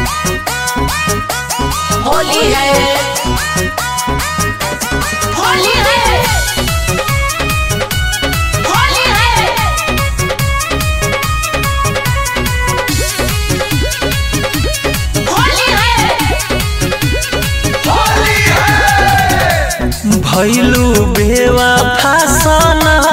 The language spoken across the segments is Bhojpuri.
होली है, होली है, होली है, होली है, होली है। भैलू बेवफा सनम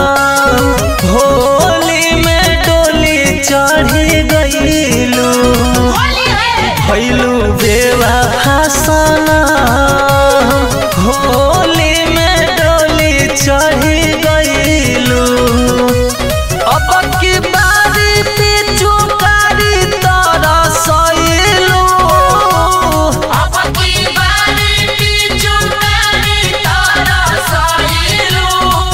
होली में डोली चढ़ी गईलू। होली है, भैलू बेवफा सनम होली में डोली चढ़ी गईलू। अब की बारी पीछू कारी तरसैलू। अब की बारी पीछू कारी तरसैलू।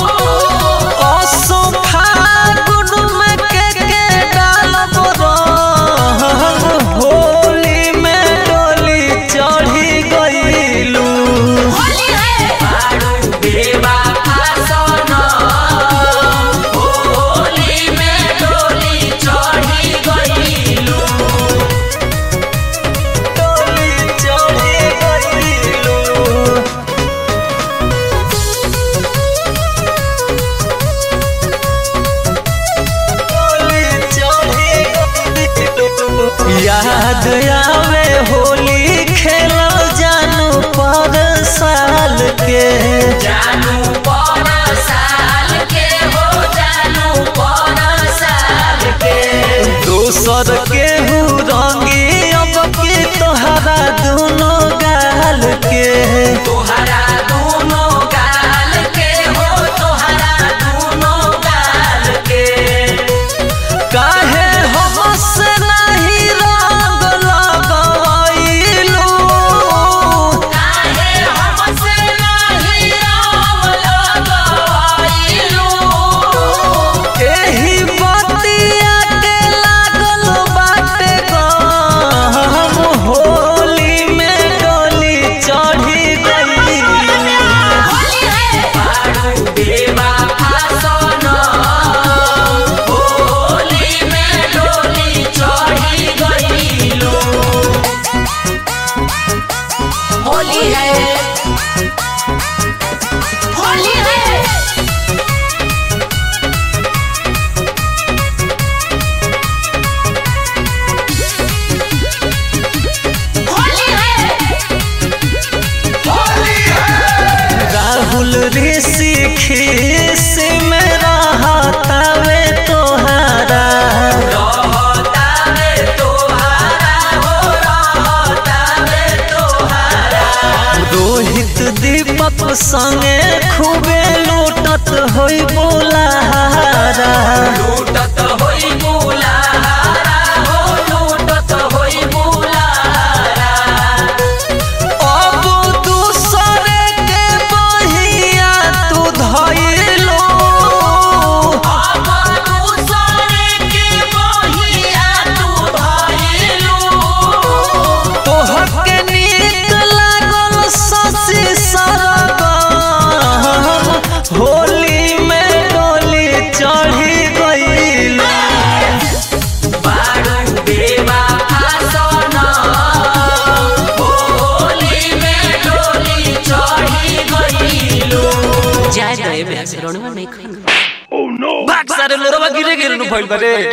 असो फागुन में के डालब रंग होली में डोली चढ़ी गईलू। होली है, बारू बेवफा सनम होली में डोली चढ़ी गईलू। डोली चढ़ी गईलू। डोली चढ़ी गईलू। याद आवे होली खेलो जानू पर साल के। जानू पर साल के हो, जानू पर साल के। दोसर के रंगी अब की तोहरा दोनों गाल के। तोहरा दोनों गाल के हो, तोहरा दोनों गाल के। काहे हमसे नहीं रंग लगवैलू। काहे हमसे नहीं रंग लगवैलू। एही बतिया के लागल बाटे गम होली में डोली चढ़ी गईलू। होली है, बारू बेवफा सनम होली में डोली चढ़ी गईलू। होली है, होली है, होली है, होली है। राहुल ऋषि खीस में रहतावे तोहारा। रहतावे तोहारा हो, रहतावे तोहारा। रोहित दीपक संगे खूबे लूटत होई बोलाहारा। लूटत होई बुलाहारा हो, लूटत होई बुलाहारा। अब दूसरे के बहिया तू धइलो। अब दूसरे के बहिया तू धइलू। तोहके नीक लागल शशि सरगम होली में डोली चढ़ी गईलू। बारू बेवफा सनम होली में डोली चढ़ी गईलू। जाए दे बे रणवा नहीं खान भाग सारे लोरवा गिरे गिरे नु भइल बारे।